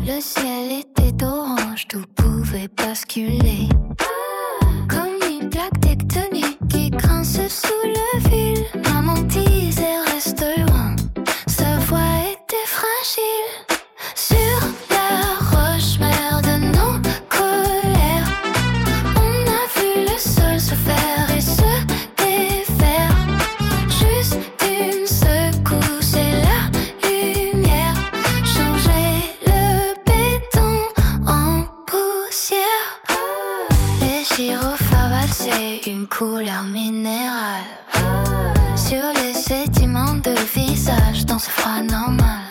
Le ciel était orange, tout pouvait basculer. Comme une plaque tectonique qui grince sous le fil. Maman disait reste loin, sa voix était fragile. Sur la roche mère de nos colères, on a vu le sol se faire et se défaire. Juste une secousse et la lumière changeait le béton en poussière. Les gyrophares valsaient une couleur minérale sur les sédiments de visage dans ce froid normal.